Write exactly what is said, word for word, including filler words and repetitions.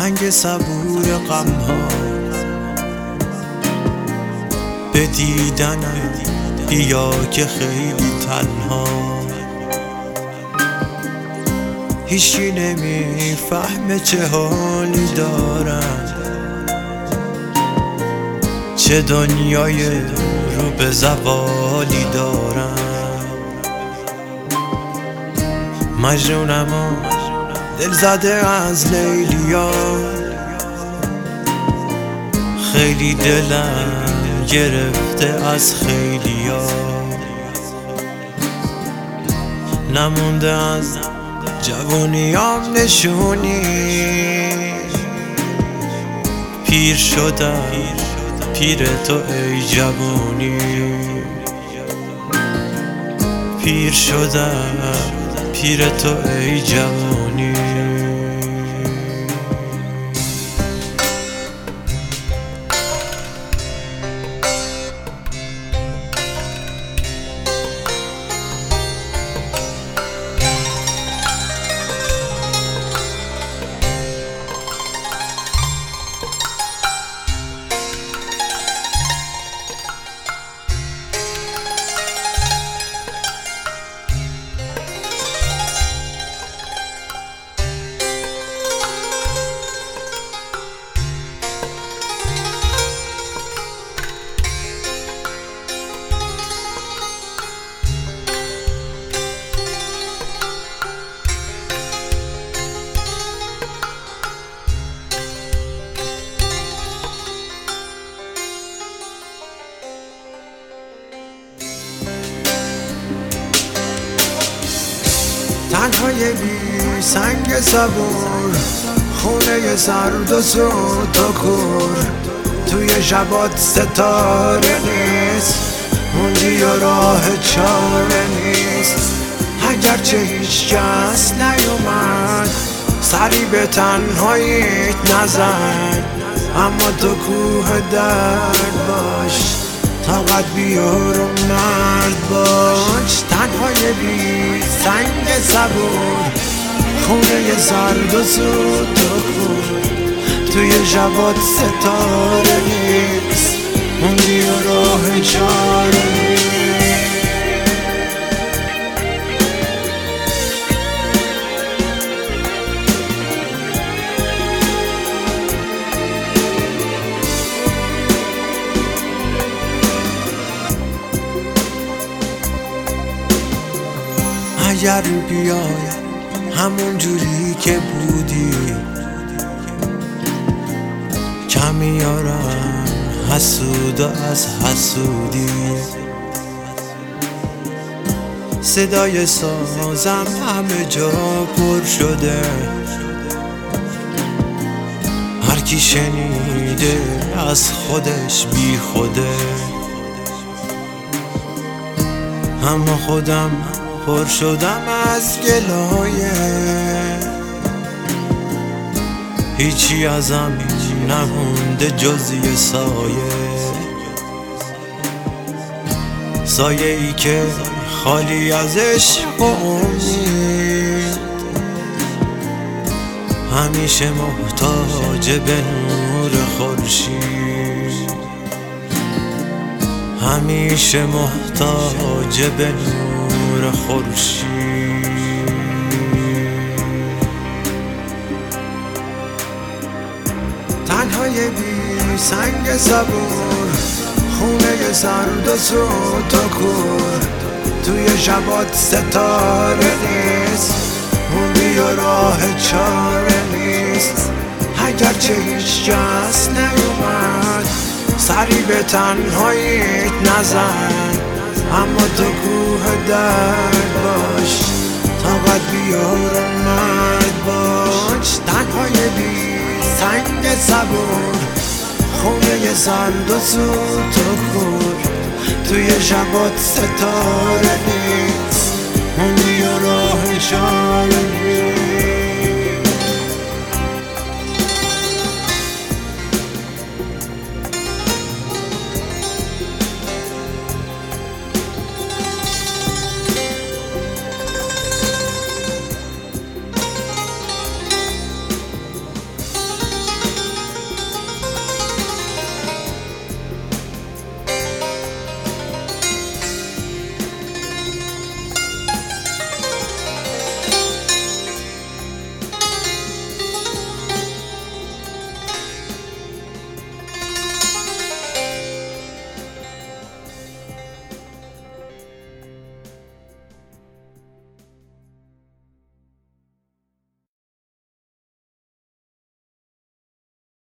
سنگ صبور غم ها به دیدنم بیا که خیلی تنها. هیچی نمیفهمه چه حالی دارم، چه دنیای رو به زوالی دارم. مجنونم و دل زده از لیلیا، خیلی دلم گرفته از خیلیا. نمونده از جوونیام نشونی، پیر شدم پیر تو ای جوونی. پیر شدم پیر تو ای جوونی. تنهای بی سنگ صبور، خونه سرد و سود و کور. توی شبات ستاره نیست، موندی و راه چاره نیست. اگرچه هیچ کس نیومد سری به تنهاییت نزن، اما تو کوه درد باش، طاقت بیار و مرد باش. تنهای بی سنگ صبور، خونه سرد و سود و کور. توی شبات ستاره نیست، موندی و راه چاره نیست. اگر بیای همون جوری که بودی، کم میارم حسود از حسودی. صدای سازم همه جا پر شده، هر کی شنیده از خودش بی خوده. اما خودم پر شدم از گلایه، هیچی ازم نمونده جز یه سایه. سایه ای که خالی از عشق و امید، همیشه محتاج به نور خورشید. همیشه محتاج به نور خورشید. تنهای بی سنگ صبور، خونه سرد و سود و کور. توی شبات ستاره نیست، موندی و راه چاره نیست. اگرچه هیچ کس نیومد سری به تنهاییت نزن، اما تو کوه درد باش، طاقت بیار و مرد باش. تنهای بی سنگ صبور، خونه سرد و سود و کور. توی شبات ستاره نیست، موندی و راه چاره نیست.